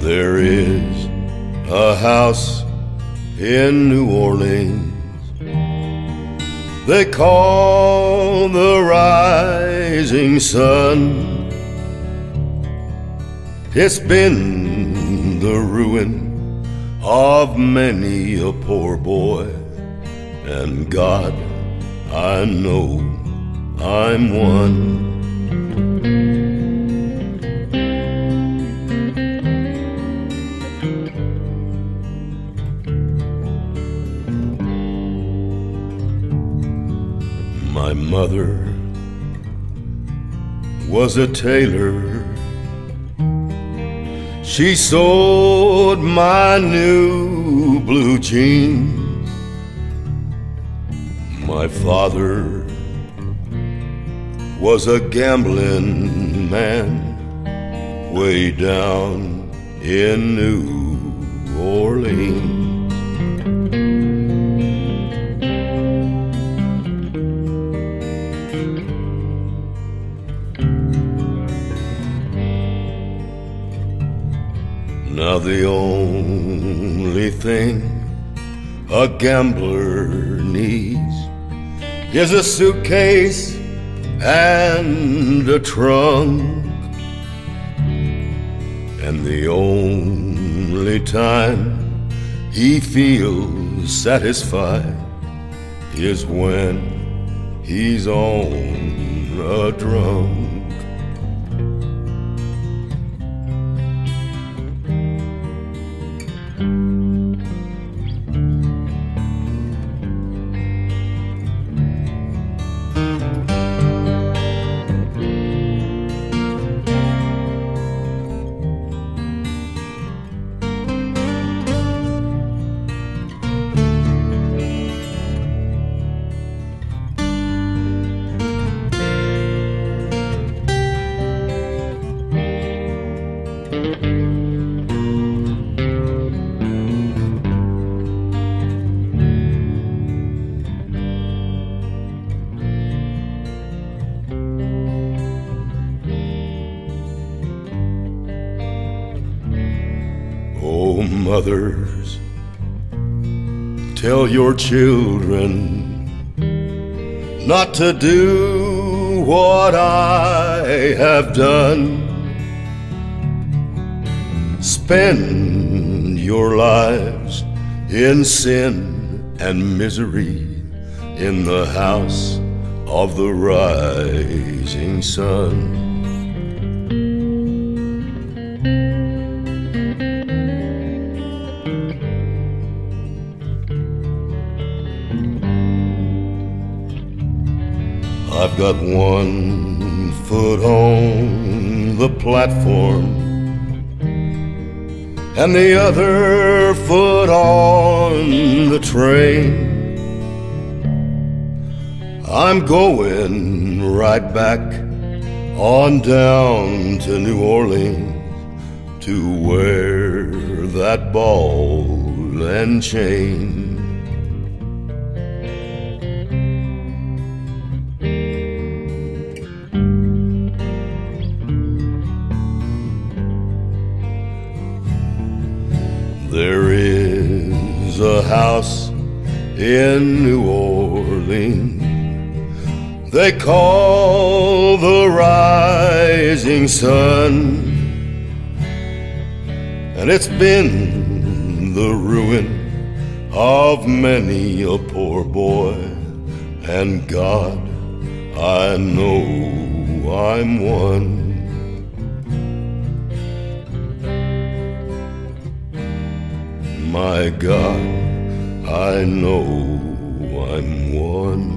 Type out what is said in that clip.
There is a house in New Orleans they call the Rising Sun. It's been the ruin of many a poor boy, and God, I know I'm one. My mother was a tailor. She sewed my new blue jeans. My father was a gambling man way down in New Orleans. Now the only thing a gambler needs is a suitcase and a trunk, and the only time he feels satisfied is when he's on a drunk. Oh, mothers, tell your children not to do what I have done. Spend your lives in sin and misery in the house of the rising sun. I've got one foot on the platform and the other foot on the train. I'm going right back on down to New Orleans to wear that ball and chain. There is a house in New Orleans they call the Rising Sun, and it's been the ruin of many a poor boy, and God, I know I'm one. My God, I know I'm one.